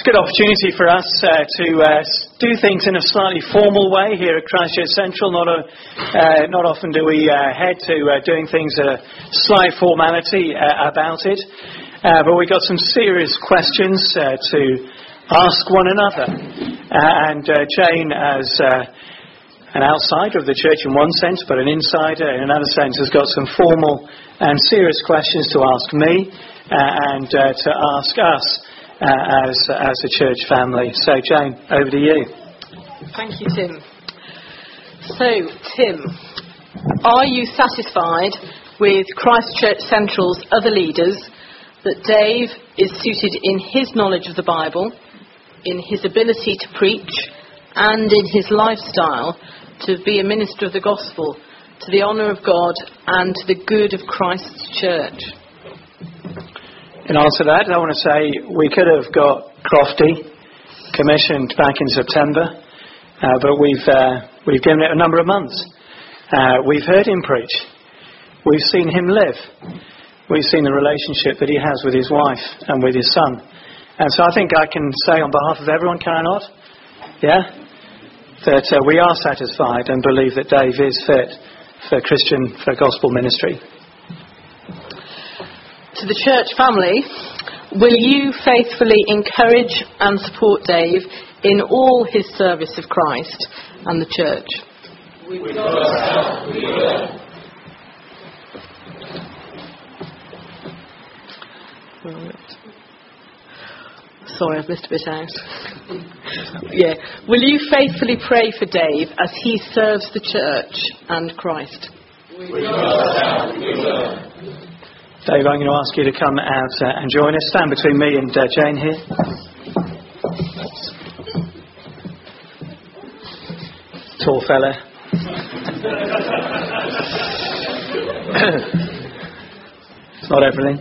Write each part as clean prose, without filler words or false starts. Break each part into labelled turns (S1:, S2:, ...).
S1: Good opportunity for us to do things in a slightly formal way here at Christchurch Central. Not often do we head to doing things at a slight formality about it, but we've got some serious questions to ask one another. And Jane, as an outsider of the church in one sense, but an insider in another sense, has got some formal and serious questions to ask me and to ask us. As a church family. So Jane, over to you.
S2: Thank you, Tim. So, Tim, are you satisfied with Christchurch Central's other leaders that Dave is suited in his knowledge of the Bible, in his ability to preach, and in his lifestyle to be a minister of the gospel, to the honour of God and to the good of Christ's church?
S1: In answer to that, I want to say we could have got Crofty commissioned back in September, but we've given it a number of months. We've heard him preach. We've seen him live. We've seen the relationship that he has with his wife and with his son. And so I think I can say on behalf of everyone, can I not? Yeah? That we are satisfied and believe that Dave is fit for gospel ministry.
S2: To the church family, will you faithfully encourage and support Dave in all his service of Christ and the church?
S3: We will.
S2: Sorry, I've missed a bit out. Yeah. Will you faithfully pray for Dave as he serves the church and Christ?
S3: We will.
S1: Dave, I'm going to ask you to come out and join us. Stand between me and Jane here. Tall fella. It's not everything.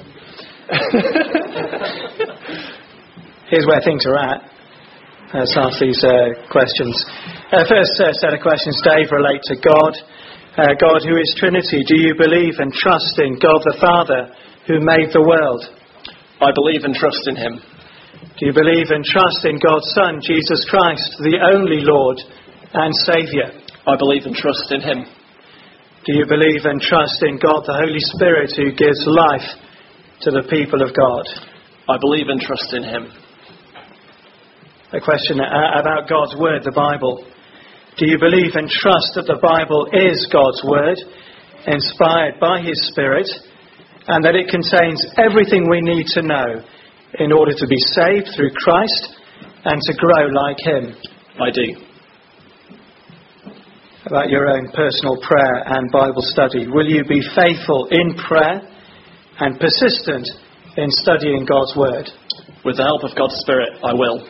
S1: Here's where things are at. Let's ask these questions. First set of questions, Dave, relate to God. God, who is Trinity, do you believe and trust in God the Father, who made the world?
S4: I believe and trust in him.
S1: Do you believe and trust in God's Son, Jesus Christ, the only Lord and Saviour?
S4: I believe and trust in him.
S1: Do you believe and trust in God, the Holy Spirit, who gives life to the people of God?
S4: I believe and trust in him.
S1: A question about God's Word, the Bible. Do you believe and trust that the Bible is God's Word, inspired by His Spirit, and that it contains everything we need to know in order to be saved through Christ and to grow like Him?
S4: I do.
S1: About your own personal prayer and Bible study, will you be faithful in prayer and persistent in studying God's Word?
S4: With the help of God's Spirit, I will.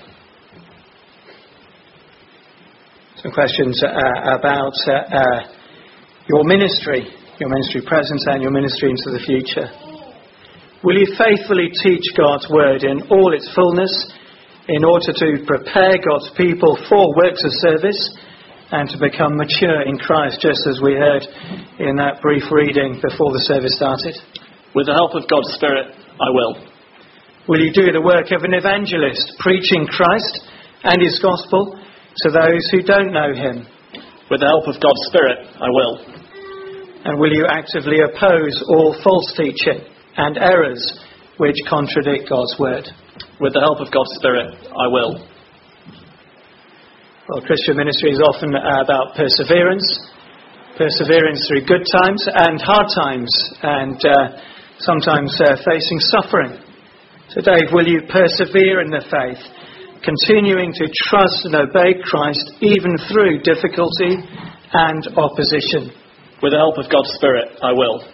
S1: Some questions about your ministry presence and your ministry into the future. Will you faithfully teach God's Word in all its fullness in order to prepare God's people for works of service and to become mature in Christ, just as we heard in that brief reading before the service started?
S4: With the help of God's Spirit, I will.
S1: Will you do the work of an evangelist, preaching Christ and His gospel to those who don't know Him?
S4: With the help of God's Spirit, I will.
S1: And will you actively oppose all false teaching and errors which contradict God's Word?
S4: With the help of God's Spirit, I will.
S1: Well, Christian ministry is often about perseverance through good times and hard times, and sometimes facing suffering. So Dave, will you persevere in the faith, continuing to trust and obey Christ even through difficulty and opposition?
S4: With the help of God's Spirit, I will.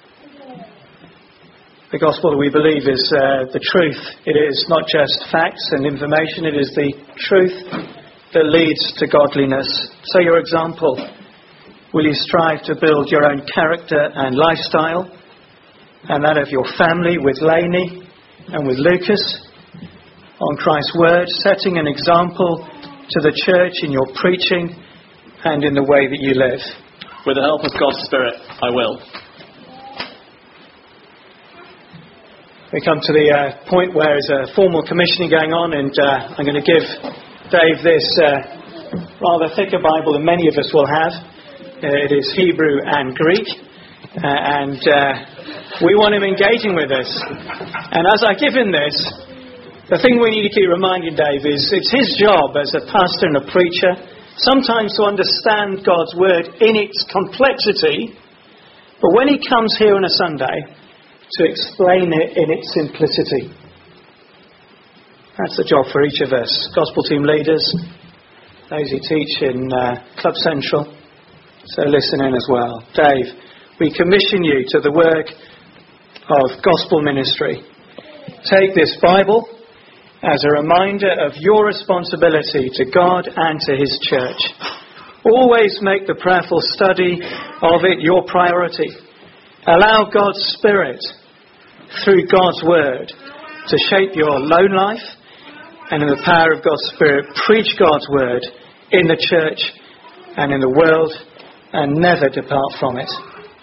S1: The gospel that we believe is the truth. It is not just facts and information, it is the truth that leads to godliness. So your example, will you strive to build your own character and lifestyle and that of your family with Lainey and with Lucas on Christ's Word, setting an example to the church in your preaching and in the way that you live?
S4: With the help of God's Spirit, I will.
S1: We come to the point where there's a formal commissioning going on, and I'm going to give Dave this rather thicker Bible than many of us will have. It is Hebrew and Greek, and we want him engaging with us. And as I give him this, the thing we need to keep reminding Dave is it's his job as a pastor and a preacher sometimes to understand God's word in its complexity, but when he comes here on a Sunday, to explain it in its simplicity. That's the job for each of us. Gospel team leaders, those who teach in Club Central, so listen in as well. Dave, we commission you to the work of gospel ministry. Take this Bible as a reminder of your responsibility to God and to His church. Always make the prayerful study of it your priority. Allow God's Spirit, through God's Word, to shape your lone life, and in the power of God's Spirit, preach God's Word in the church and in the world, and never depart from it.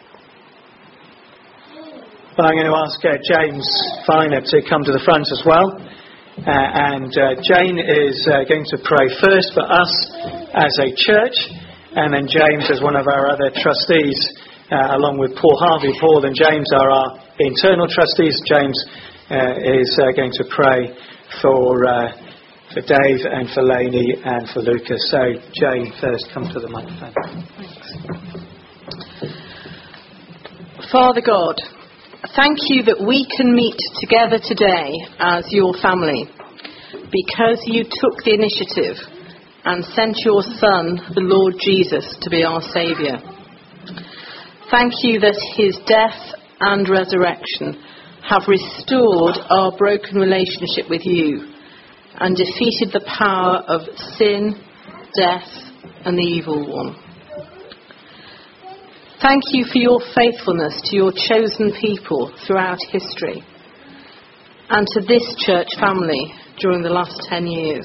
S1: But I'm going to ask James Finer to come to the front as well. And Jane is going to pray first for us as a church, and then James as one of our other trustees, along with Paul Harvey. Paul and James are our internal trustees. James is going to pray for Dave and for Lainey and for Lucas. So, Jane, first, come to the microphone.
S2: Thanks. Father God, thank you that we can meet together today as your family, because you took the initiative and sent your Son, the Lord Jesus, to be our Saviour. Thank you that his death and resurrection have restored our broken relationship with you and defeated the power of sin, death, and the evil one. Thank you for your faithfulness to your chosen people throughout history and to this church family during the last 10 years.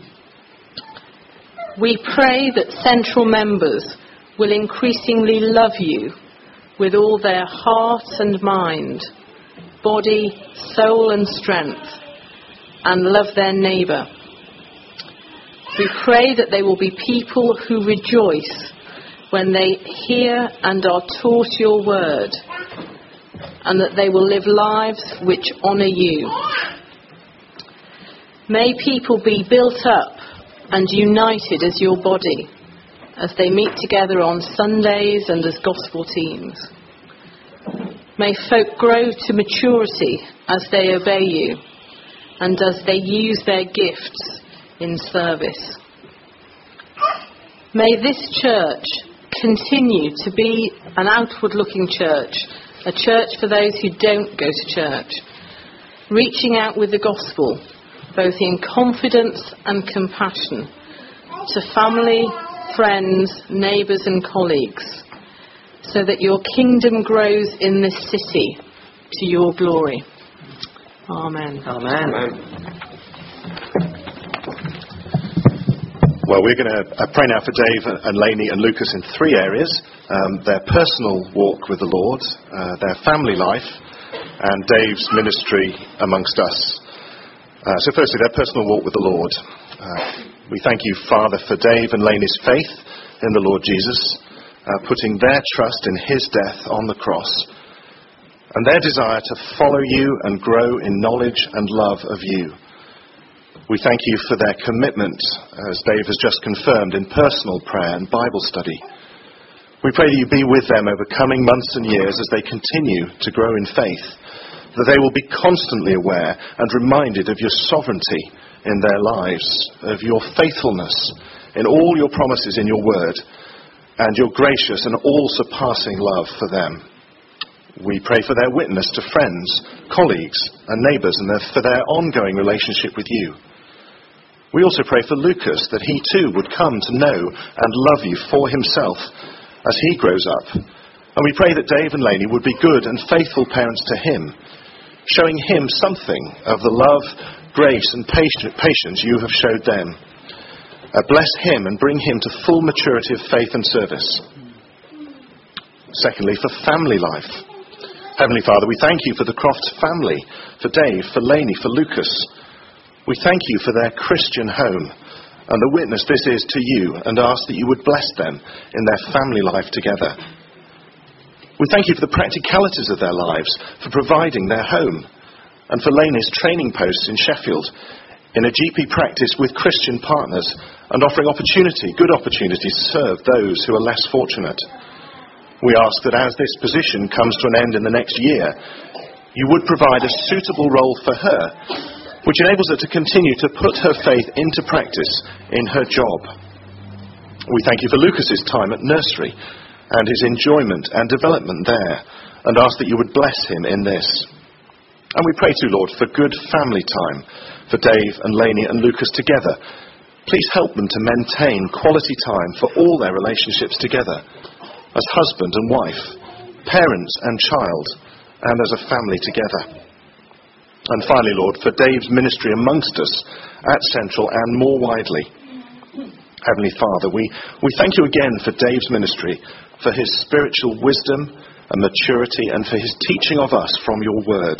S2: We pray that Central members will increasingly love you with all their heart and mind, body, soul and strength, and love their neighbour. We pray that they will be people who rejoice when they hear and are taught your word, and that they will live lives which honour you. May people be built up and united as your body, as they meet together on Sundays and as gospel teams. May folk grow to maturity as they obey you and as they use their gifts in service. May this church continue to be an outward-looking church, a church for those who don't go to church, reaching out with the gospel, both in confidence and compassion, to family, friends, neighbours and colleagues, so that your kingdom grows in this city to your glory. Amen.
S1: Amen.
S5: Well, we're going to pray now for Dave and Lainey and Lucas in three areas: their personal walk with the Lord, their family life, and Dave's ministry amongst us. So firstly, their personal walk with the Lord. We thank you, Father, for Dave and Lainey's faith in the Lord Jesus, putting their trust in his death on the cross, and their desire to follow you and grow in knowledge and love of you. We thank you for their commitment, as Dave has just confirmed, in personal prayer and Bible study. We pray that you be with them over coming months and years as they continue to grow in faith, that they will be constantly aware and reminded of your sovereignty in their lives, of your faithfulness in all your promises in your word, and your gracious and all-surpassing love for them. We pray for their witness to friends, colleagues and neighbours, and for their ongoing relationship with you. We also pray for Lucas, that he too would come to know and love you for himself as he grows up. And we pray that Dave and Lainey would be good and faithful parents to him, showing him something of the love, grace and patience you have showed them. Bless him and bring him to full maturity of faith and service. Secondly, for family life. Heavenly Father, we thank you for the Crofts family, for Dave, for Lainey, for Lucas. We thank you for their Christian home and the witness this is to you, and ask that you would bless them in their family life together. We thank you for the practicalities of their lives, for providing their home, and for Lainey's training posts in Sheffield, in a GP practice with Christian partners, and offering good opportunity to serve those who are less fortunate. We ask that as this position comes to an end in the next year, you would provide a suitable role for her, which enables her to continue to put her faith into practice in her job. We thank you for Lucas's time at nursery and his enjoyment and development there, and ask that you would bless him in this. And we pray too, Lord, for good family time for Dave and Lainey and Lucas together. Please help them to maintain quality time for all their relationships together, as husband and wife, parents and child, and as a family together. And finally, Lord, for Dave's ministry amongst us at Central and more widely. Heavenly Father, we thank you again for Dave's ministry, for his spiritual wisdom and maturity, and for his teaching of us from your word.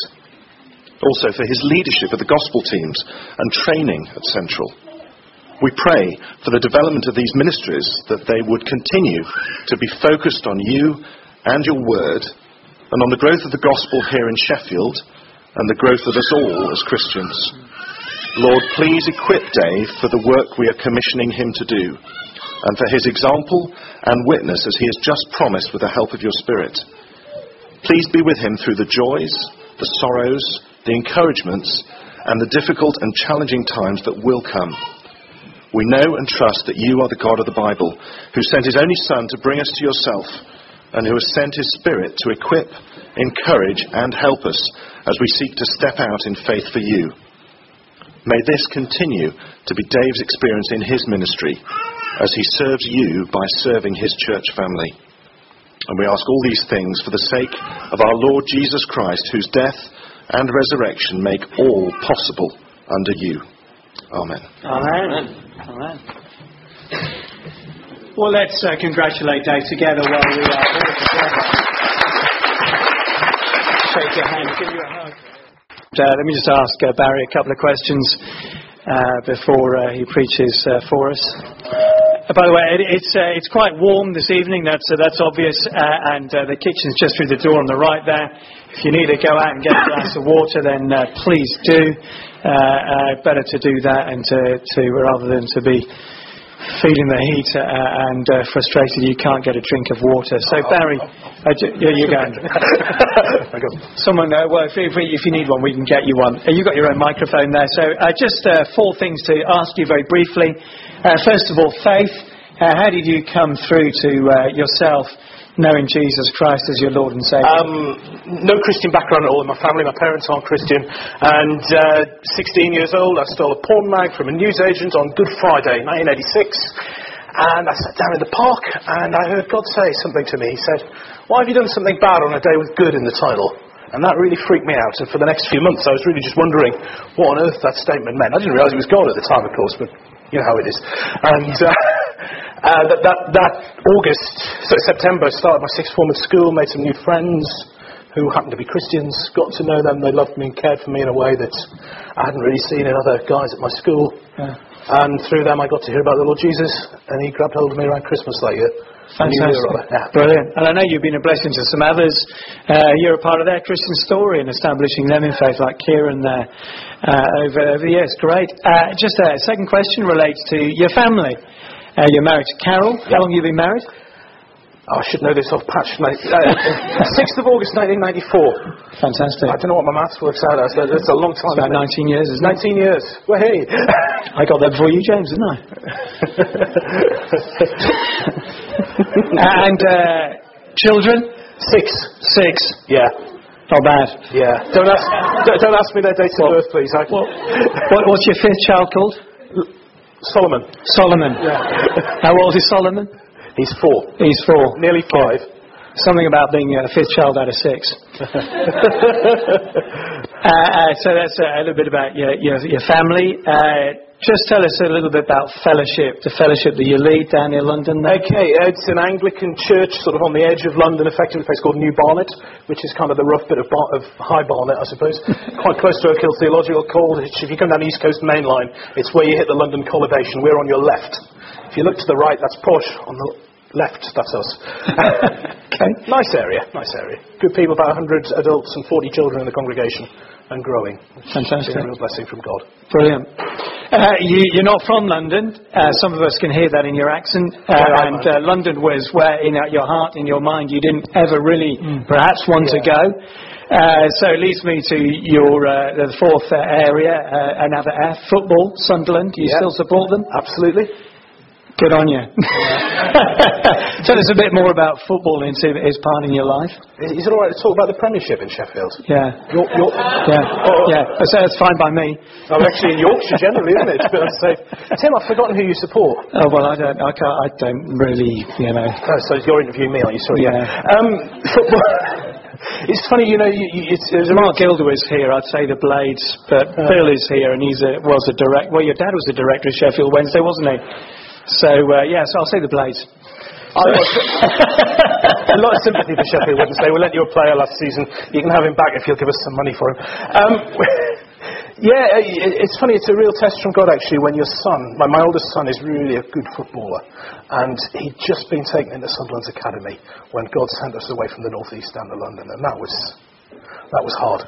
S5: Also for his leadership of the gospel teams and training at Central. We pray for the development of these ministries, that they would continue to be focused on you and your word, and on the growth of the gospel here in Sheffield, and the growth of us all as Christians. Lord, please equip Dave for the work we are commissioning him to do, and for his example and witness as he has just promised with the help of your Spirit. Please be with him through the joys, the sorrows, the encouragements, and the difficult and challenging times that will come. We know and trust that you are the God of the Bible, who sent his only Son to bring us to yourself, and who has sent his Spirit to equip, encourage, and help us as we seek to step out in faith for you. May this continue to be Dave's experience in his ministry as he serves you by serving his church family. And we ask all these things for the sake of our Lord Jesus Christ, whose death and resurrection make all possible under you. Amen.
S1: Amen. Amen. Well, let's congratulate Dave together while we are all together. Shake your hand, give you a hug. Let me just ask Barry a couple of questions before he preaches for us. By the way, it's quite warm this evening. That's obvious, and the kitchen's just through the door on the right there. If you need to go out and get a glass of water, then please do. Better to do that and to rather than to be feeling the heat and frustrated you can't get a drink of water. So Barry, you go. Someone, well, if you need one, we can get you one. You've got your own microphone there. So just 4 things to ask you very briefly. First of all, faith. How did you come through to yourself knowing Jesus Christ as your Lord and Saviour?
S6: No Christian background at all in my family. My parents aren't Christian. And 16 years old, I stole a porn mag from a newsagent on Good Friday, 1986. And I sat down in the park and I heard God say something to me. He said, "Why have you done something bad on a day with good in the title?" And that really freaked me out. And for the next few months, I was really just wondering what on earth that statement meant. I didn't realise it was God at the time, of course, but you know how it is. And that August, so September, I started my sixth form at school, made some new friends who happened to be Christians, got to know them, they loved me and cared for me in a way that I hadn't really seen in other guys at my school. Yeah. And through them I got to hear about the Lord Jesus, and he grabbed hold of me around Christmas that year.
S1: Fantastic. Yeah. Brilliant. And I know you've been a blessing to some others. You're a part of their Christian story and establishing them in faith, like Kieran there over the years. Great. Just a second question relates to your family. You're married to Carol. How long have you been married?
S6: Oh, I should know this off patch. 6th of August 1994.
S1: Fantastic.
S6: I don't know what my maths works out as. It's a long time.
S1: It's about 19 years, isn't it?
S6: 19 years. Well, hey.
S1: I got that before you, James, didn't I? And children? 6.
S6: Yeah.
S1: Not bad.
S6: Yeah. Don't ask me their date of birth, please.
S1: What's your 5th child called?
S6: Solomon.
S1: Solomon. Yeah. How old is Solomon?
S6: He's 4.
S1: He's 4.
S6: Nearly 5.
S1: Something about being a 5th child out of 6. So that's a little bit about your family. Just tell us a little bit about Fellowship, the fellowship that you lead down near London there.
S6: Okay, it's an Anglican church sort of on the edge of London, effectively a place called New Barnet, which is kind of the rough bit of High Barnet, I suppose. Quite close to Oak Hill Theological College. If you come down the East Coast Main Line, it's where you hit the London Conurbation. We're on your left. If you look to the right, that's Posh. On the left, that's us.
S1: Okay.
S6: Nice area, nice area. Good people, about 100 adults and 40 children in the congregation, and growing.
S1: Fantastic.
S6: It's been a real blessing from God.
S1: Brilliant. You're not from London. Some of us can hear that in your accent. London was where, in your heart, in your mind, you didn't ever really perhaps want to go. So it leads me to your the fourth area, another F, football, Sunderland. Do you still support them?
S6: Absolutely.
S1: Good on you. Tell us a bit more about football in its part in your life.
S6: Is it all right to talk about the Premiership in Sheffield?
S1: Yeah.
S6: Yeah.
S1: So that's fine by me.
S6: I'm actually in Yorkshire generally, isn't it? But I'd say, Tim, I've forgotten who you support.
S1: Oh well, I don't really,
S6: Oh, so you're interviewing me, are you? Sorry.
S1: Yeah.
S6: Football. It's funny, it's
S1: Mark Gilder was here. I'd say the Blades, but Bill is here, and was a director. Well, your dad was the director of Sheffield Wednesday, wasn't he? So so I'll say the Blades.
S6: A lot of sympathy for Sheffield Wednesday. We lent you a player last season. You can have him back if you'll give us some money for him. It's funny. It's a real test from God, actually, when your son, my oldest son, is really a good footballer, and he'd just been taken into Sunderland's academy when God sent us away from the northeast down to London, and that was hard.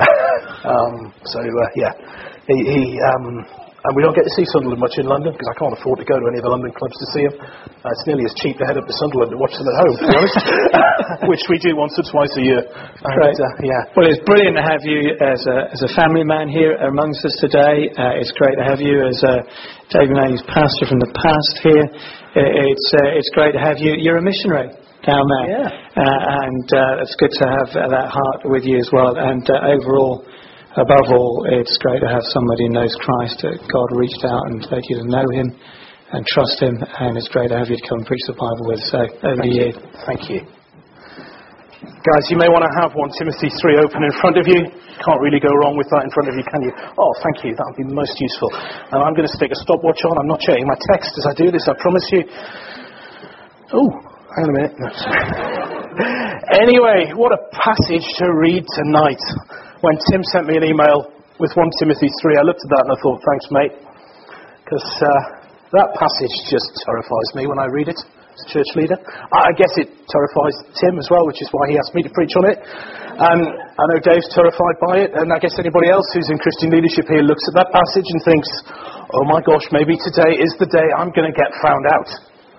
S1: Yeah.
S6: And we don't get to see Sunderland much in London because I can't afford to go to any of the London clubs to see them. It's nearly as cheap to head up to Sunderland to watch them at home, to be honest, which we do once or twice a year.
S1: Great. Well, it's brilliant to have you as a family man here amongst us today. It's great to have you as David May's pastor from the past here. It's great to have you. You're a missionary down there, and it's good to have that heart with you as well. And overall, above all, it's great to have somebody who knows Christ, that God reached out and led you to know Him and trust Him, and it's great to have you to come and preach the Bible with. So, over to you.
S6: Thank you. Guys, you may want to have 1 Timothy 3 open in front of you. Can't really go wrong with that in front of you, can you? Oh, thank you. That would be most useful. And I'm going to stick a stopwatch on. I'm not checking my text as I do this, I promise you. Oh, hang on a minute. No. Anyway, what a passage to read tonight. When Tim sent me an email with 1 Timothy 3, I looked at that and I thought, thanks, mate. Because that passage just terrifies me when I read it as a church leader. I guess it terrifies Tim as well, which is why he asked me to preach on it. And I know Dave's terrified by it, and I guess anybody else who's in Christian leadership here looks at that passage and thinks, oh my gosh, maybe today is the day I'm going to get found out.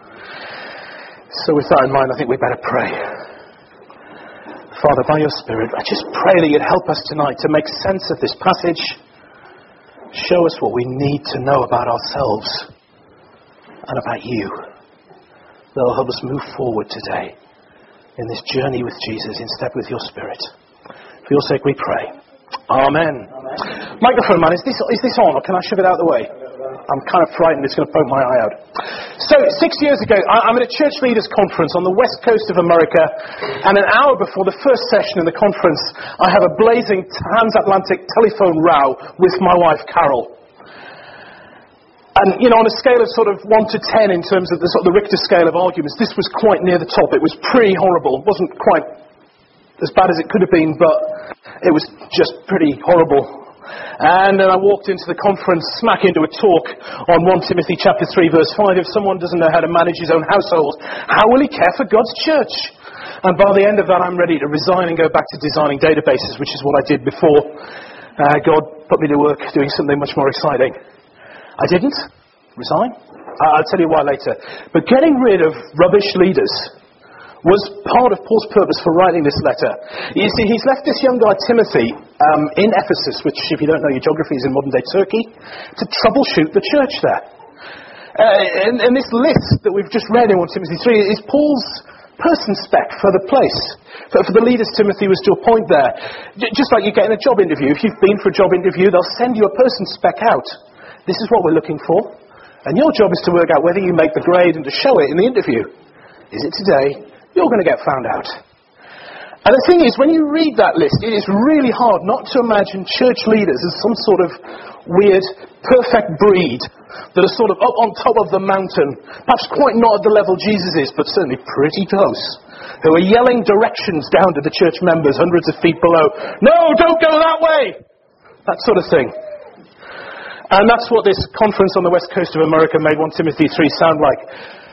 S6: So with that in mind, I think we better pray. Father, by your Spirit, I just pray that you'd help us tonight to make sense of this passage. Show us what we need to know about ourselves and about you. That'll help us move forward today in this journey with Jesus in step with your Spirit. For your sake we pray. Amen. Microphone man, is this on, or can I shove it out of the way? I'm kind of frightened it's going to poke my eye out. So, 6 years ago, I'm at a church leaders conference on the west coast of America, and an hour before the first session in the conference, I have a blazing transatlantic telephone row with my wife, Carol. And, on a scale of sort of 1 to 10 in terms of the sort of the Richter scale of arguments, this was quite near the top. It was pretty horrible. It wasn't quite as bad as it could have been, but it was just pretty horrible. And then I walked into the conference, smack into a talk on 1 Timothy chapter 3 verse 5. If someone doesn't know how to manage his own household, how will he care for God's church? And by the end of that, I'm ready to resign and go back to designing databases, which is what I did before God put me to work doing something much more exciting. I didn't resign. I'll tell you why later. But getting rid of rubbish leaders was part of Paul's purpose for writing this letter. You see, he's left this young guy, Timothy, in Ephesus, which, if you don't know your geography, is in modern-day Turkey, to troubleshoot the church there. And this list that we've just read in 1 Timothy 3 is Paul's person spec for the place, for the leaders Timothy was to appoint there. Just like you get in a job interview. If you've been for a job interview, they'll send you a person spec out. This is what we're looking for. And your job is to work out whether you make the grade and to show it in the interview. Is it today? You're going to get found out. And the thing is, when you read that list, it is really hard not to imagine church leaders as some sort of weird, perfect breed that are sort of up on top of the mountain, perhaps quite not at the level Jesus is, but certainly pretty close, who are yelling directions down to the church members hundreds of feet below. No, don't go that way! That sort of thing. And that's what this conference on the west coast of America made 1 Timothy 3 sound like.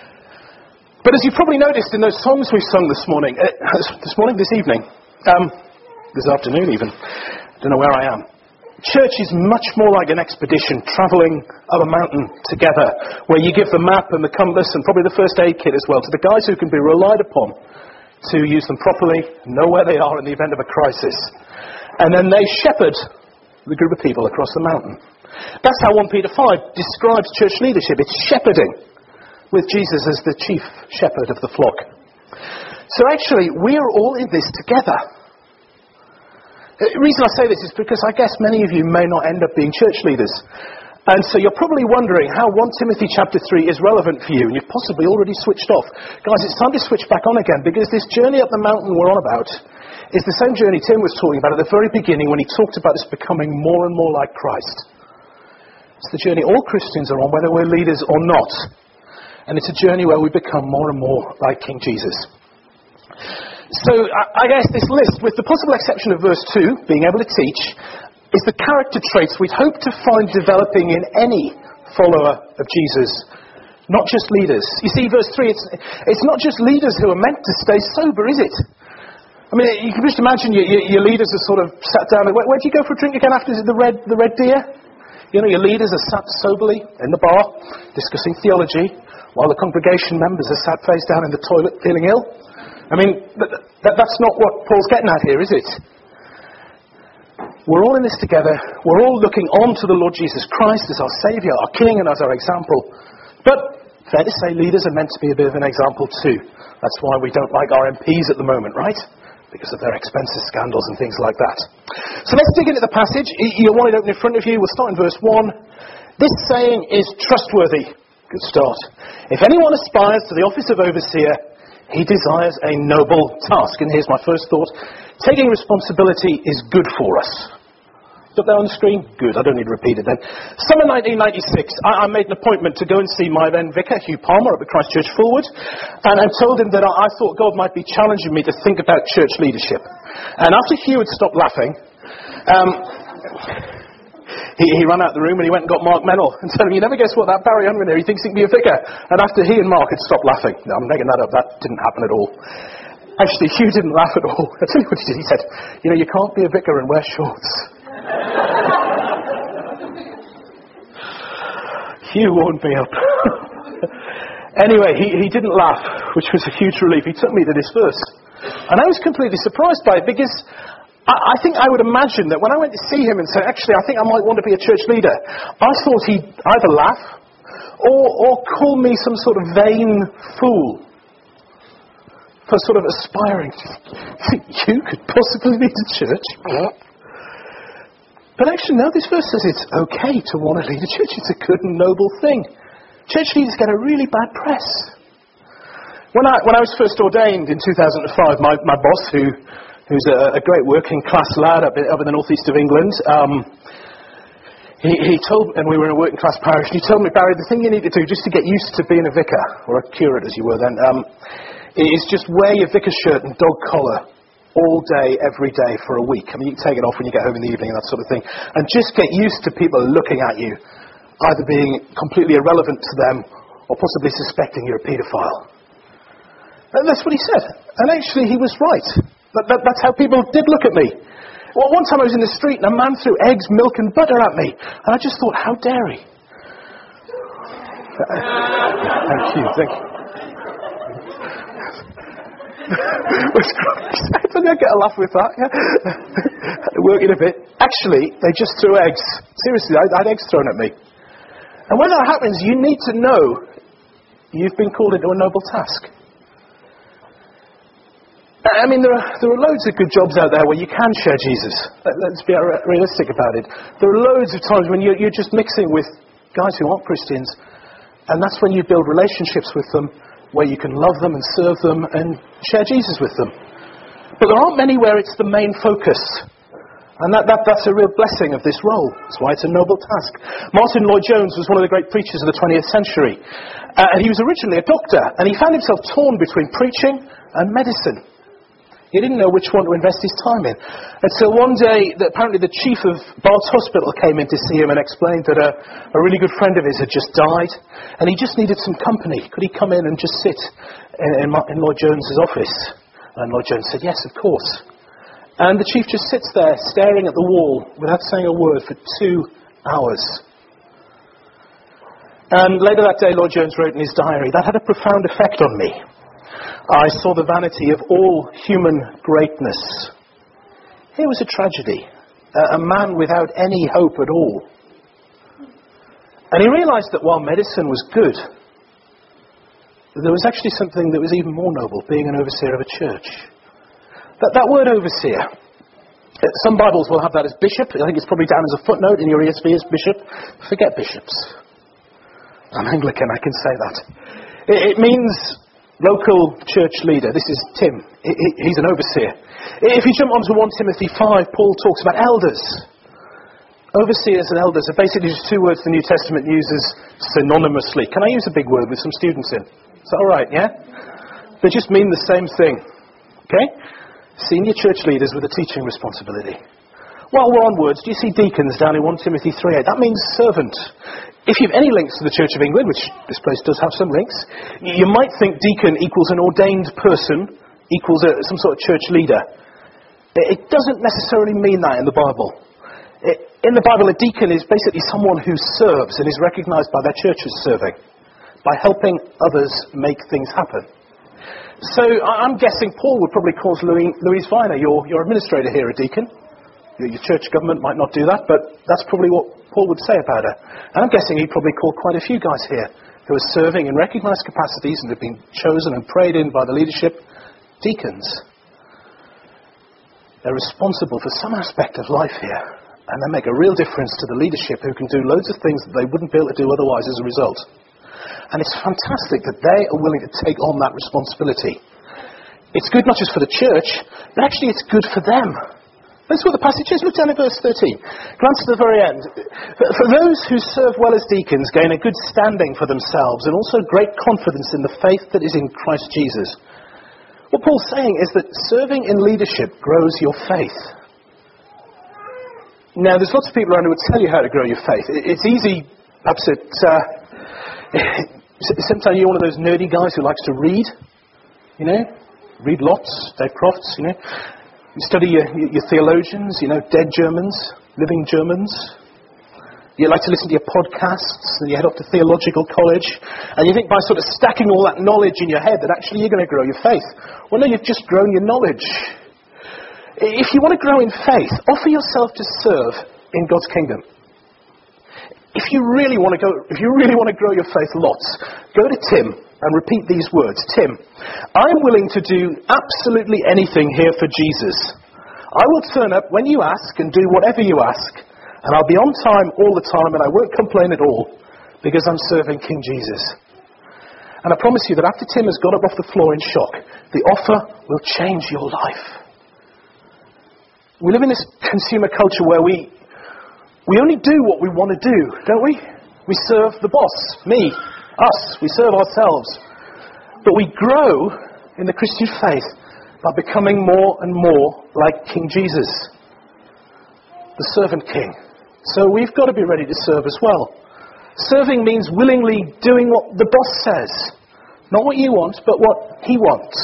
S6: But as you've probably noticed in those songs we've sung this evening, this afternoon even, don't know where I am. Church is much more like an expedition, travelling up a mountain together, where you give the map and the compass and probably the first aid kit as well to the guys who can be relied upon to use them properly, know where they are in the event of a crisis. And then they shepherd the group of people across the mountain. That's how 1 Peter 5 describes church leadership. It's shepherding, with Jesus as the chief shepherd of the flock. So actually, we are all in this together. The reason I say this is because I guess many of you may not end up being church leaders. And so you're probably wondering how 1 Timothy chapter 3 is relevant for you, and you've possibly already switched off. Guys, it's time to switch back on again, because this journey up the mountain we're on about is the same journey Tim was talking about at the very beginning when he talked about us becoming more and more like Christ. It's the journey all Christians are on, whether we're leaders or not. And it's a journey where we become more and more like King Jesus. So I guess this list, with the possible exception of verse 2, being able to teach, is the character traits we'd hope to find developing in any follower of Jesus, not just leaders. You see, verse 3, it's not just leaders who are meant to stay sober, is it? I mean, you can just imagine your leaders are sort of sat down. Where do you go for a drink again after? Is it the Red Deer? You know, your leaders are sat soberly in the bar, discussing theology, while the congregation members are sat face down in the toilet feeling ill. I mean, that's not what Paul's getting at here, is it? We're all in this together. We're all looking on to the Lord Jesus Christ as our Saviour, our King, and as our example. But, fair to say, leaders are meant to be a bit of an example too. That's why we don't like our MPs at the moment, right? Because of their expensive scandals and things like that. So let's dig into the passage. You'll want it open in front of you. We'll start in verse 1. This saying is trustworthy. Good start. If anyone aspires to the office of overseer, he desires a noble task. And here's my first thought. Taking responsibility is good for us. Is that there on the screen? Good, I don't need to repeat it then. Summer 1996, I made an appointment to go and see my then vicar, Hugh Palmer, up at Christ Church Fulwood. And I told him that I thought God might be challenging me to think about church leadership. And after Hugh had stopped laughing, he ran out the room and he went and got Mark Mennell and told him, you never guess what, that Barry Unwin there, he thinks he can be a vicar. And after he and Mark had stopped laughing, no, I'm making that up, that didn't happen at all. Actually, Hugh didn't laugh at all. I'll tell you what he did. He said, you know, you can't be a vicar and wear shorts. Hugh warmed me up. Anyway, he didn't laugh, which was a huge relief. He took me to this verse. And I was completely surprised by it, because I think I would imagine that when I went to see him and said, actually, I think I might want to be a church leader, I thought he'd either laugh or call me some sort of vain fool for sort of aspiring to think you could possibly lead a church. But actually, no, this verse says it's okay to want to lead a church. It's a good and noble thing. Church leaders get a really bad press. When I was first ordained in 2005, my boss, who's a great working class lad up in the northeast of England, he told, and we were in a working class parish, and he told me, Barry, the thing you need to do just to get used to being a vicar, or a curate as you were then, is just wear your vicar shirt and dog collar all day, every day for a week. I mean, you can take it off when you get home in the evening and that sort of thing. And just get used to people looking at you, either being completely irrelevant to them or possibly suspecting you're a paedophile. And that's what he said. And actually, he was right. That's how people did look at me. Well, one time I was in the street and a man threw eggs, milk and butter at me. And I just thought, how dare he? Thank you. I get a laugh with that, yeah. Working a bit. Actually, they just threw eggs. Seriously, I had eggs thrown at me. And when that happens, you need to know you've been called into a noble task. I mean, there are loads of good jobs out there where you can share Jesus. Let's be realistic about it. There are loads of times when you're just mixing with guys who aren't Christians, and that's when you build relationships with them, where you can love them and serve them and share Jesus with them. But there aren't many where it's the main focus. And that's a real blessing of this role. That's why it's a noble task. Martin Lloyd-Jones was one of the great preachers of the 20th century. And he was originally a doctor. And he found himself torn between preaching and medicine. He didn't know which one to invest his time in. Until one day, apparently the chief of Bart's Hospital came in to see him and explained that a really good friend of his had just died. And he just needed some company. Could he come in and just sit in Lloyd-Jones' office? And Lloyd-Jones said, yes, of course. And the chief just sits there staring at the wall without saying a word for 2 hours. And later that day, Lloyd-Jones wrote in his diary, that had a profound effect on me. I saw the vanity of all human greatness. Here was a tragedy, a man without any hope at all. And he realized that while medicine was good, there was actually something that was even more noble, being an overseer of a church. That word overseer, some Bibles will have that as bishop. I think it's probably down as a footnote in your ESV as bishop. Forget bishops. I'm Anglican, I can say that. It means local church leader. This is Tim. He's an overseer. If you jump onto 1 Timothy 5, Paul talks about elders. Overseers and elders are basically just two words the New Testament uses synonymously. Can I use a big word with some students in? Is that all right, yeah? They just mean the same thing. Okay? Senior church leaders with a teaching responsibility. While we're on words, do you see deacons down in 1 Timothy 3:8? That means servant. If you have any links to the Church of England, which this place does have some links, you might think deacon equals an ordained person, equals some sort of church leader. It doesn't necessarily mean that in the Bible. In the Bible, a deacon is basically someone who serves and is recognized by their church as serving, by helping others make things happen. So I'm guessing Paul would probably call Louise Viner, your administrator here, a deacon. Your church government might not do that, but that's probably what Paul would say about her. And I'm guessing he'd probably call quite a few guys here who are serving in recognized capacities and have been chosen and prayed in by the leadership, deacons. They're responsible for some aspect of life here, and they make a real difference to the leadership who can do loads of things that they wouldn't be able to do otherwise as a result. And it's fantastic that they are willing to take on that responsibility. It's good not just for the church, but actually it's good for them. That's what the passage is. Look down at verse 13. Glance to the very end. For those who serve well as deacons gain a good standing for themselves and also great confidence in the faith that is in Christ Jesus. What Paul's saying is that serving in leadership grows your faith. Now, there's lots of people around who would tell you how to grow your faith. It's easy, perhaps sometimes you're one of those nerdy guys who likes to read, read lots, Dave Crofts, You study your theologians, dead Germans, living Germans. You like to listen to your podcasts, and you head off to theological college, and you think by sort of stacking all that knowledge in your head that actually you're going to grow your faith. Well, no, you've just grown your knowledge. If you want to grow in faith, offer yourself to serve in God's kingdom. If you really want to grow your faith lots, go to Tim and repeat these words. Tim, I'm willing to do absolutely anything here for Jesus. I will turn up when you ask and do whatever you ask, and I'll be on time all the time, and I won't complain at all, because I'm serving King Jesus. And I promise you that after Tim has got up off the floor in shock, the offer will change your life. We live in this consumer culture where we only do what we want to do, don't we? We serve the boss, me, us. We serve ourselves. But we grow in the Christian faith by becoming more and more like King Jesus, the servant king. So we've got to be ready to serve as well. Serving means willingly doing what the boss says. Not what you want, but what he wants.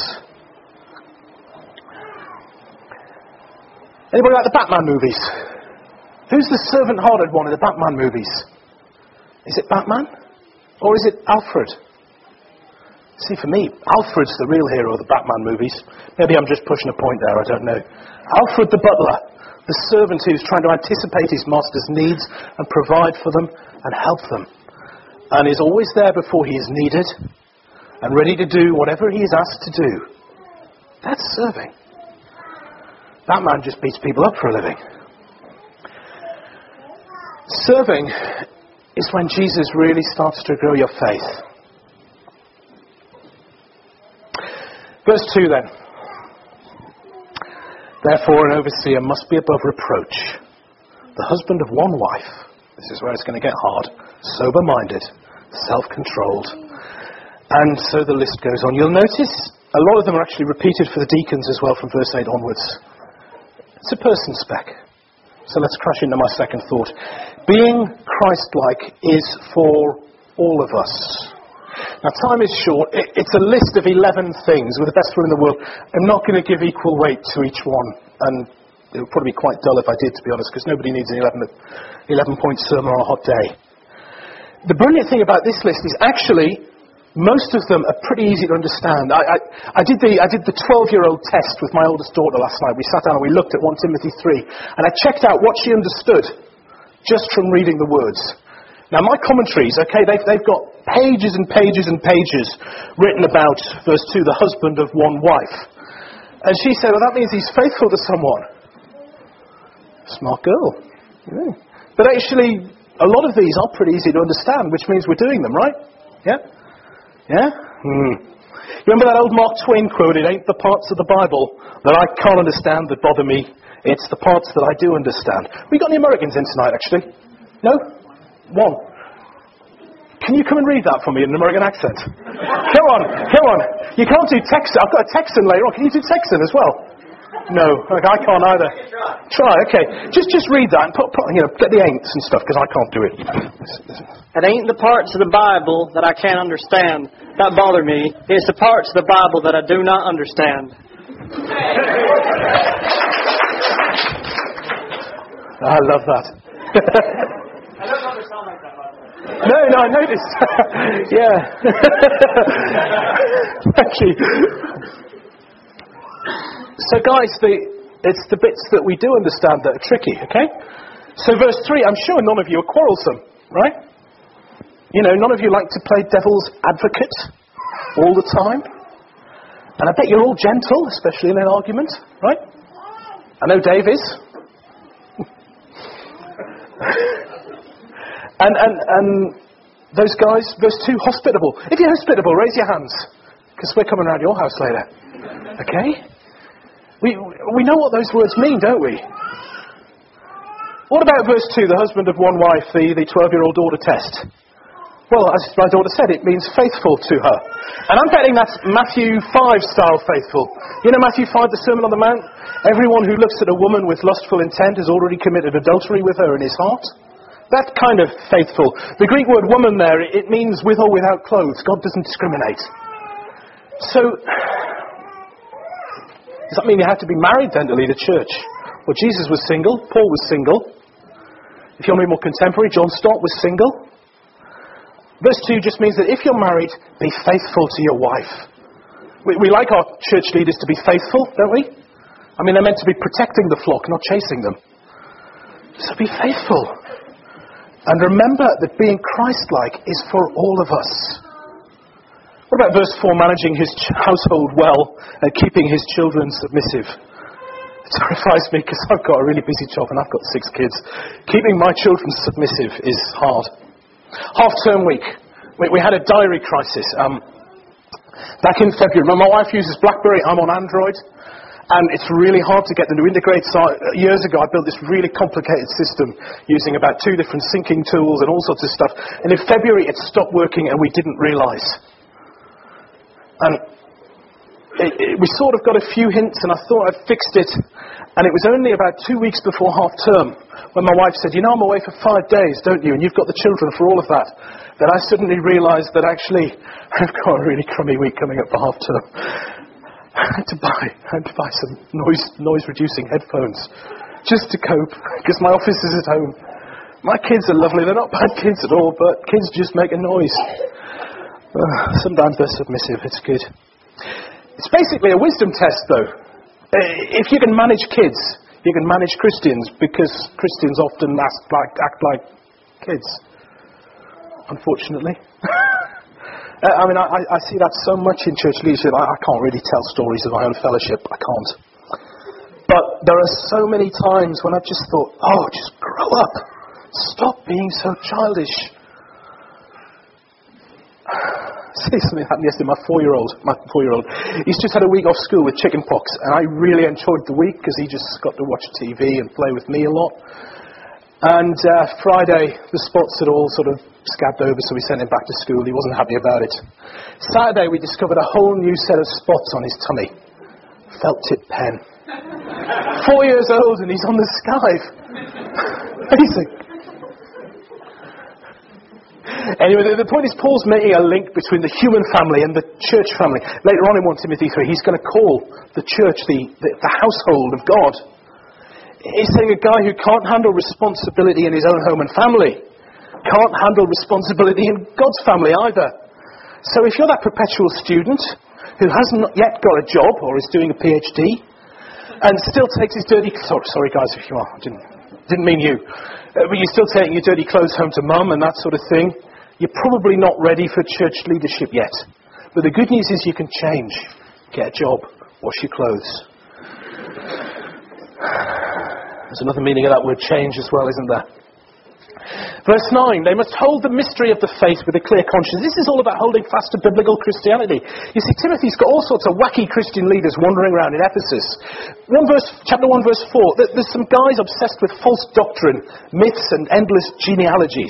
S6: Anybody like the Batman movies? Who's the servant-hearted one in the Batman movies? Is it Batman? Or is it Alfred? See, for me, Alfred's the real hero of the Batman movies. Maybe I'm just pushing a point there, I don't know. Alfred the butler, the servant who's trying to anticipate his master's needs and provide for them and help them. And is always there before he is needed and ready to do whatever he is asked to do. That's serving. Batman just beats people up for a living. Serving is when Jesus really starts to grow your faith. Verse 2 then. Therefore, an overseer must be above reproach, the husband of one wife. This is where it's going to get hard. Sober-minded, self-controlled. And so the list goes on. You'll notice a lot of them are actually repeated for the deacons as well from verse 8 onwards. It's a person spec. So let's crash into my second thought. Being Christ-like is for all of us. Now, time is short. It's a list of 11 things with the best will in the world. I'm not going to give equal weight to each one. And it would probably be quite dull if I did, to be honest, because nobody needs an 11-point sermon on a hot day. The brilliant thing about this list is actually most of them are pretty easy to understand. I did the 12-year-old test with my oldest daughter last night. We sat down and we looked at 1 Timothy 3, and I checked out what she understood just from reading the words. Now, my commentaries, okay, they've got pages and pages and pages written about, verse 2, the husband of one wife. And she said, well, that means he's faithful to someone. Smart girl. Yeah. But actually, a lot of these are pretty easy to understand, which means we're doing them, right? Yeah? Yeah? You remember that old Mark Twain quote, it ain't the parts of the Bible that I can't understand that bother me, it's the parts that I do understand. We got any Americans in tonight, actually? No? One. Can you come and read that for me in an American accent? Come on. You can't do Texan. I've got a Texan later on. Can you do Texan as well? No, I can't either. Try, okay. Just read that and get the ain'ts and stuff, because I can't do it.
S7: It ain't the parts of the Bible that I can't understand that bother me. It's the parts of the Bible that I do not understand.
S6: I love that.
S1: I don't understand like that.
S6: No, I noticed. Yeah. Thank you. So, guys, it's the bits that we do understand that are tricky, okay? So, verse 3, I'm sure none of you are quarrelsome, right? You know, none of you like to play devil's advocate all the time. And I bet you're all gentle, especially in an argument, right? I know Dave is. And those guys, verse 2, hospitable. If you're hospitable, raise your hands, because we're coming around your house later. Okay? We know what those words mean, don't we? What about verse 2, the husband of one wife, the 12-year-old daughter test? Well, as my daughter said, it means faithful to her. And I'm betting that's Matthew 5-style faithful. You know Matthew 5, the Sermon on the Mount? Everyone who looks at a woman with lustful intent has already committed adultery with her in his heart. That kind of faithful. The Greek word woman there, it means with or without clothes. God doesn't discriminate. So, does that mean you have to be married then to lead a church? Well, Jesus was single. Paul was single. If you want to be more contemporary, John Stott was single. Verse 2 just means that if you're married, be faithful to your wife. We like our church leaders to be faithful, don't we? I mean, they're meant to be protecting the flock, not chasing them. So be faithful. And remember that being Christ-like is for all of us. What about verse 4, managing his household well and keeping his children submissive? It terrifies me because I've got a really busy job and I've got 6 kids. Keeping my children submissive is hard. Half-term week. We had a diary crisis. Back in February, my wife uses BlackBerry, I'm on Android. And it's really hard to get them to integrate. So years ago, I built this really complicated system using about 2 different syncing tools and all sorts of stuff. And in February, it stopped working and we didn't realise. And we sort of got a few hints and I thought I'd fixed it. And it was only about 2 weeks before half-term when my wife said, you know, I'm away for 5 days, don't you? And you've got the children for all of that. That I suddenly realised that actually I've got a really crummy week coming up for half-term. I had to buy some noise-reducing headphones just to cope, because my office is at home. My kids are lovely. They're not bad kids at all, but kids just make a noise. Sometimes they're submissive. It's good. It's basically a wisdom test, though. If you can manage kids, you can manage Christians, because Christians often act like kids, unfortunately. I see that so much in church leadership. I can't really tell stories of my own fellowship. I can't. But there are so many times when I've just thought, just grow up. Stop being so childish. tell you something that happened yesterday. My four-year-old, he's just had a week off school with chicken pox, and I really enjoyed the week because he just got to watch TV and play with me a lot. And Friday, the spots had all sort of scabbed over, so we sent him back to school. He wasn't happy about it. Saturday, we discovered a whole new set of spots on his tummy. Felt tip pen. 4 years old, and he's on the Skype. Amazing. Anyway, the point is Paul's making a link between the human family and the church family. Later on in 1 Timothy 3, he's going to call the church the household of God. He's saying a guy who can't handle responsibility in his own home and family can't handle responsibility in God's family either. So if you're that perpetual student who hasn't yet got a job or is doing a PhD and still takes his dirty... Sorry guys, if you are. I didn't mean you. But you're still taking your dirty clothes home to mum and that sort of thing, you're probably not ready for church leadership yet. But the good news is you can change. Get a job. Wash your clothes. There's another meaning of that word change as well, isn't there? Verse 9, they must hold the mystery of the faith with a clear conscience. This is all about holding fast to biblical Christianity. You see, Timothy's got all sorts of wacky Christian leaders wandering around in Ephesus. Chapter 1, verse 4, there's some guys obsessed with false doctrine, myths and endless genealogies.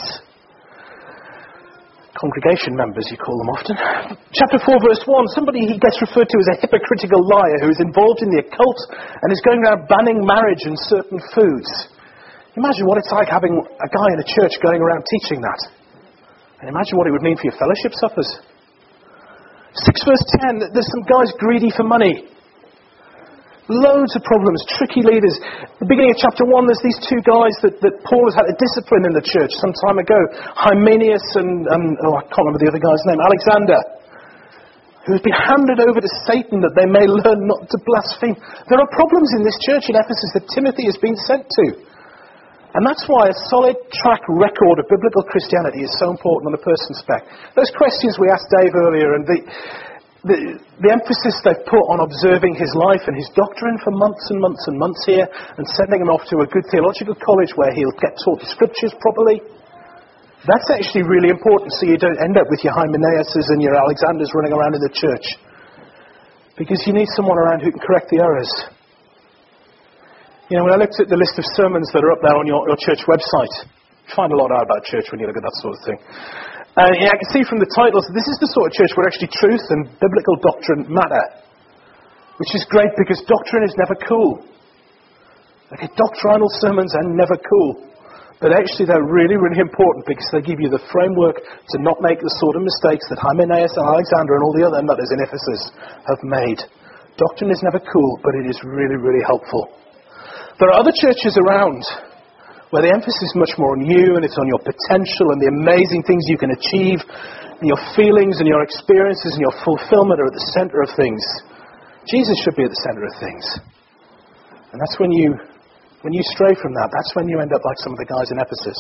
S6: Congregation members, you call them often. Chapter 4, verse 1, somebody he gets referred to as a hypocritical liar who is involved in the occult and is going around banning marriage and certain foods. Imagine what it's like having a guy in a church going around teaching that. And imagine what it would mean for your fellowship suppers. 6 verse 10, there's some guys greedy for money. Loads of problems, tricky leaders. At the beginning of chapter 1, there's these two guys that Paul has had to discipline in the church some time ago. Hymenaeus and I can't remember the other guy's name, Alexander, who has been handed over to Satan that they may learn not to blaspheme. There are problems in this church in Ephesus that Timothy has been sent to. And that's why a solid track record of biblical Christianity is so important on a person's spec. Those questions we asked Dave earlier and the emphasis they've put on observing his life and his doctrine for months and months and months here and sending him off to a good theological college where he'll get taught the scriptures properly, that's actually really important so you don't end up with your Hymenaeuses and your Alexanders running around in the church. Because you need someone around who can correct the errors. You know, when I looked at the list of sermons that are up there on your church website, you find a lot out about church when you look at that sort of thing. I can see from the titles, this is the sort of church where actually truth and biblical doctrine matter. Which is great because doctrine is never cool. Okay, doctrinal sermons are never cool. But actually they're really, really important because they give you the framework to not make the sort of mistakes that Hymenaeus and Alexander and all the other letters in Ephesus have made. Doctrine is never cool, but it is really, really helpful. There are other churches around where the emphasis is much more on you and it's on your potential and the amazing things you can achieve and your feelings and your experiences and your fulfillment are at the center of things. Jesus should be at the center of things. And that's when you stray from that, that's when you end up like some of the guys in Ephesus.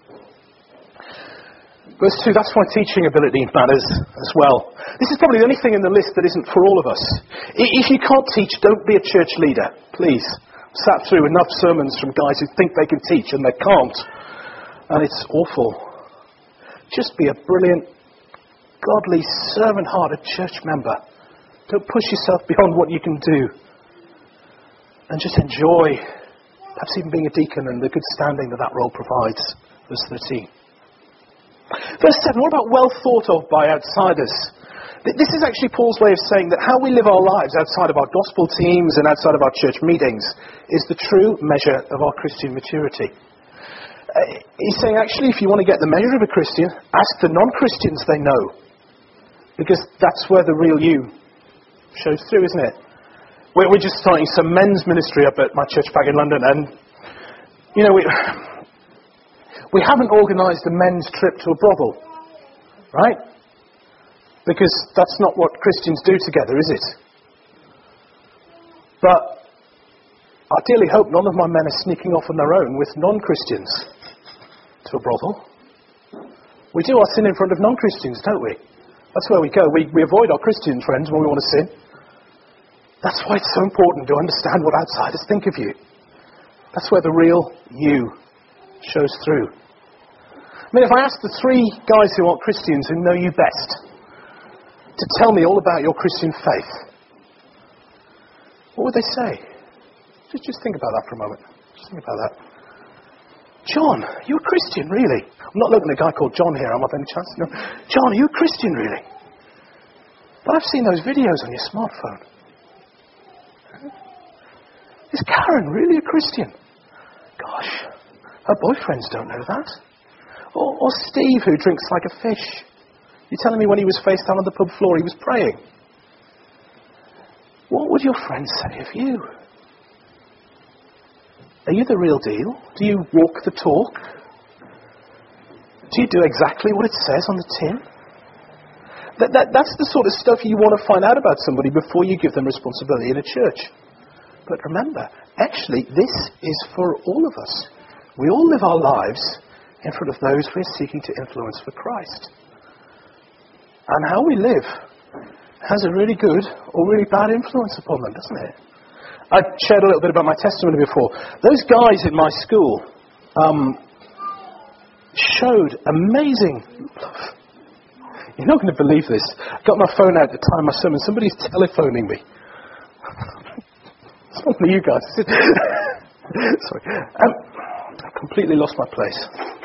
S6: Verse 2, that's why teaching ability matters as well. This is probably the only thing in the list that isn't for all of us. If you can't teach, don't be a church leader, please. Sat through enough sermons from guys who think they can teach and they can't. And it's awful. Just be a brilliant, godly, servant-hearted church member. Don't push yourself beyond what you can do. And just enjoy, perhaps even being a deacon and the good standing that that role provides. Verse 13. Verse 7, what about well thought of by outsiders? This is actually Paul's way of saying that how we live our lives outside of our gospel teams and outside of our church meetings is the true measure of our Christian maturity. He's saying actually if you want to get the measure of a Christian, ask the non-Christians they know. Because that's where the real you shows through, isn't it? We're just starting some men's ministry up at my church back in London and, you know, we haven't organised a men's trip to a brothel, right? Because that's not what Christians do together, is it? But I dearly hope none of my men are sneaking off on their own with non-Christians to a brothel. We do our sin in front of non-Christians, don't we? That's where we go. We avoid our Christian friends when we want to sin. That's why it's so important to understand what outsiders think of you. That's where the real you shows through. I mean, if I ask the 3 guys who aren't Christians who know you best, to tell me all about your Christian faith, what would they say? Just think about that for a moment. Just think about that. John, you a Christian, really? I'm not looking at a guy called John here, am I, by any chance? No. John, are you a Christian, really? But I've seen those videos on your smartphone. Is Karen really a Christian? Gosh, her boyfriends don't know that. Or Steve, who drinks like a fish. You're telling me when he was face down on the pub floor, he was praying. What would your friends say of you? Are you the real deal? Do you walk the talk? Do you do exactly what it says on the tin? That's the sort of stuff you want to find out about somebody before you give them responsibility in a church. But remember, actually, this is for all of us. We all live our lives in front of those we're seeking to influence for Christ. And how we live has a really good or really bad influence upon them, doesn't it? I shared a little bit about my testimony before. Those guys in my school showed amazing love. You're not going to believe this. I got my phone out at the time of my sermon. Somebody's telephoning me. It's not me, you guys. Sorry. I completely lost my place.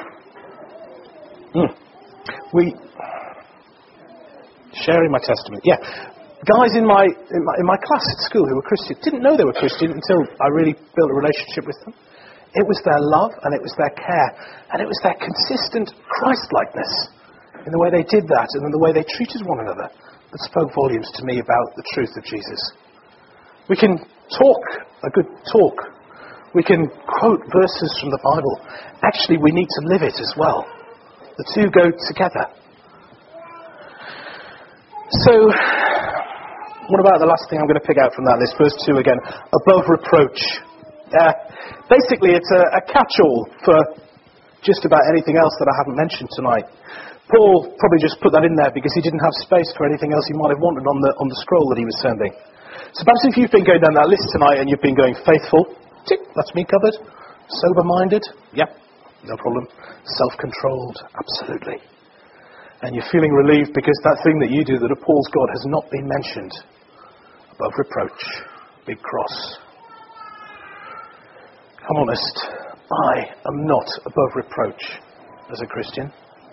S6: Sharing my testimony. Yeah. Guys in my class at school who were Christian didn't know they were Christian until I really built a relationship with them. It was their love and it was their care and it was their consistent Christ-likeness in the way they did that and in the way they treated one another that spoke volumes to me about the truth of Jesus. We can talk a good talk. We can quote verses from the Bible. Actually, we need to live it as well. The two go together. So, what about the last thing I'm going to pick out from that list? Verse 2 again. Above reproach. Basically, it's a catch-all for just about anything else that I haven't mentioned tonight. Paul probably just put that in there because he didn't have space for anything else he might have wanted on the scroll that he was sending. So perhaps if you've been going down that list tonight and you've been going faithful, tick, that's me covered. Sober-minded, yep, no problem. Self-controlled, absolutely. And you're feeling relieved because that thing that you do that appalls God has not been mentioned. Above reproach, big cross. If I'm honest, I am not above reproach as a Christian.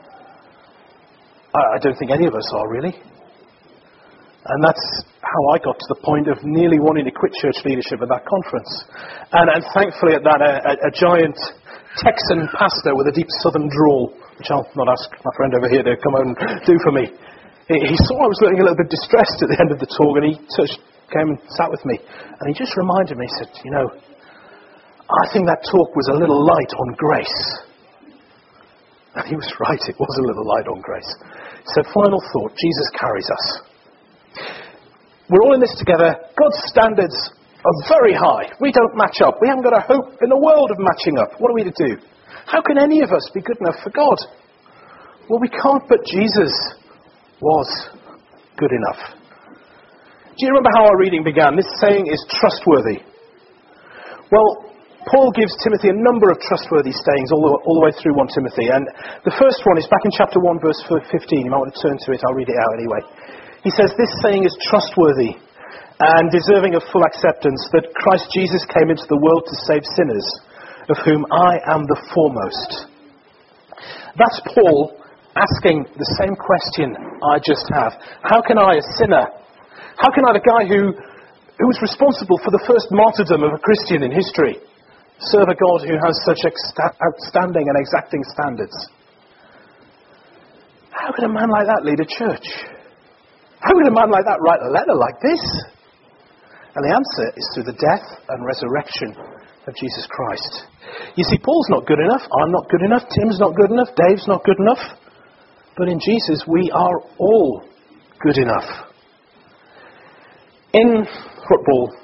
S6: I don't think any of us are, really. And that's how I got to the point of nearly wanting to quit church leadership at that conference. And thankfully at that, a giant Texan pastor with a deep southern drawl, which I'll not ask my friend over here to come out and do for me. He saw I was looking a little bit distressed at the end of the talk, and he came and sat with me. And he just reminded me, he said, you know, I think that talk was a little light on grace. And he was right, it was a little light on grace. He said, final thought, Jesus carries us. We're all in this together. God's standards are very high. We don't match up. We haven't got a hope in the world of matching up. What are we to do? How can any of us be good enough for God? Well, we can't, but Jesus was good enough. Do you remember how our reading began? This saying is trustworthy. Well, Paul gives Timothy a number of trustworthy sayings all the way through 1 Timothy. And the first one is back in chapter 1, verse 15. You might want to turn to it. I'll read it out anyway. He says, this saying is trustworthy and deserving of full acceptance, that Christ Jesus came into the world to save sinners, of whom I am the foremost. That's Paul asking the same question I just have. How can I, a sinner, how can I, the guy who was responsible for the first martyrdom of a Christian in history, serve a God who has such outstanding and exacting standards? How can a man like that lead a church? How can a man like that write a letter like this? And the answer is through the death and resurrection of Jesus Christ. You see, Paul's not good enough, I'm not good enough, Tim's not good enough, Dave's not good enough. But in Jesus, we are all good enough. In football,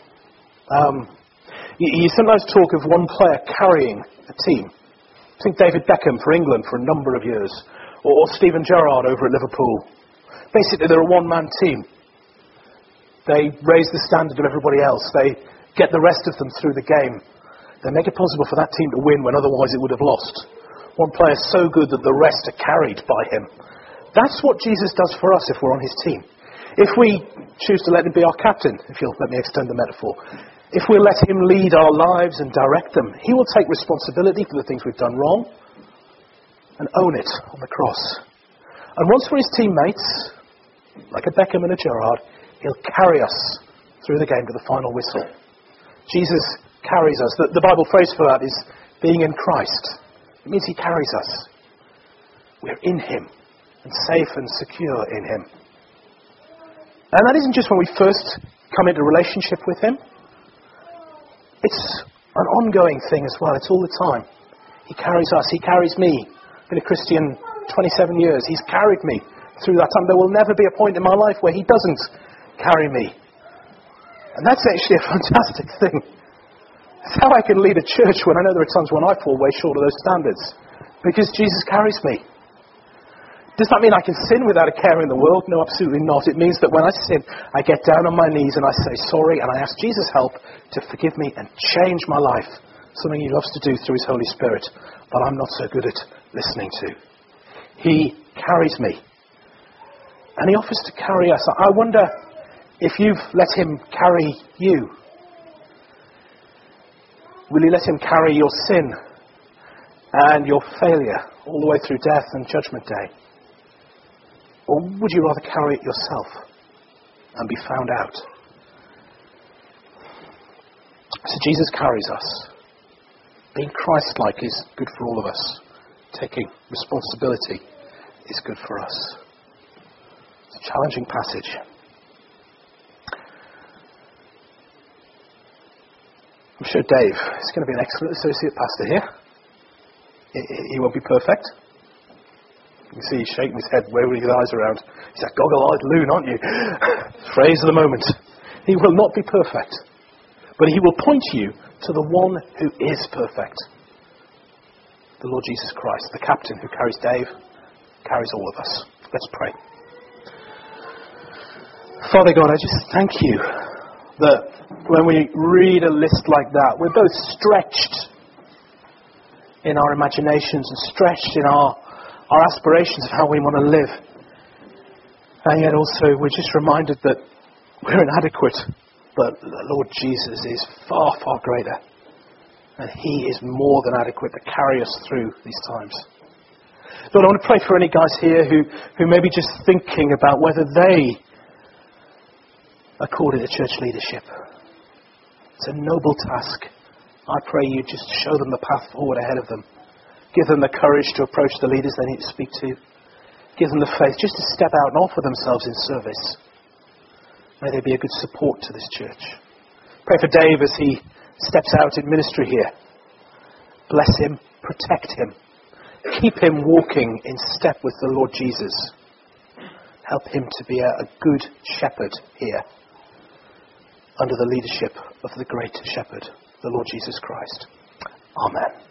S6: you sometimes talk of one player carrying a team. Think David Beckham for England for a number of years, or Steven Gerrard over at Liverpool. Basically, they're a one-man team. They raise the standard of everybody else. They get the rest of them through the game. They make it possible for that team to win when otherwise it would have lost. One player so good that the rest are carried by him. That's what Jesus does for us if we're on his team. If we choose to let him be our captain, if you'll let me extend the metaphor, if we let him lead our lives and direct them, he will take responsibility for the things we've done wrong and own it on the cross. And once we're his teammates, like a Beckham and a Gerrard, he'll carry us through the game to the final whistle. Jesus carries us. The Bible phrase for that is being in Christ. It means he carries us. We're in him and safe and secure in him. And that isn't just when we first come into relationship with him. It's an ongoing thing as well. It's all the time. He carries us. He carries me. I've been a Christian 27 years. He's carried me through that time. There will never be a point in my life where he doesn't carry me. And that's actually a fantastic thing. It's how I can lead a church when I know there are times when I fall way short of those standards. Because Jesus carries me. Does that mean I can sin without a care in the world? No, absolutely not. It means that when I sin, I get down on my knees and I say sorry and I ask Jesus' help to forgive me and change my life. Something he loves to do through his Holy Spirit, but I'm not so good at listening to. He carries me. And he offers to carry us. I wonder if you've let him carry you. Will you let him carry your sin and your failure all the way through death and judgment day? Or would you rather carry it yourself and be found out? So Jesus carries us. Being Christ-like is good for all of us. Taking responsibility is good for us. It's a challenging passage. I'm sure Dave is going to be an excellent associate pastor here. He won't be perfect. You can see he's shaking his head, waving his eyes around. He's that goggle-eyed loon, aren't you? Phrase of the moment. He will not be perfect. But he will point you to the one who is perfect. The Lord Jesus Christ, the captain who carries Dave, carries all of us. Let's pray. Father God, I just thank you that when we read a list like that, we're both stretched in our imaginations and stretched in our aspirations of how we want to live. And yet also we're just reminded that we're inadequate, but the Lord Jesus is far, far greater. And he is more than adequate to carry us through these times. Lord, I want to pray for any guys here who may be just thinking about whether they are called into church leadership. It's a noble task. I pray you just show them the path forward ahead of them. Give them the courage to approach the leaders they need to speak to. Give them the faith just to step out and offer themselves in service. May they be a good support to this church. Pray for Dave as he steps out in ministry here. Bless him, protect him. Keep him walking in step with the Lord Jesus. Help him to be a good shepherd here under the leadership of the great shepherd, the Lord Jesus Christ. Amen.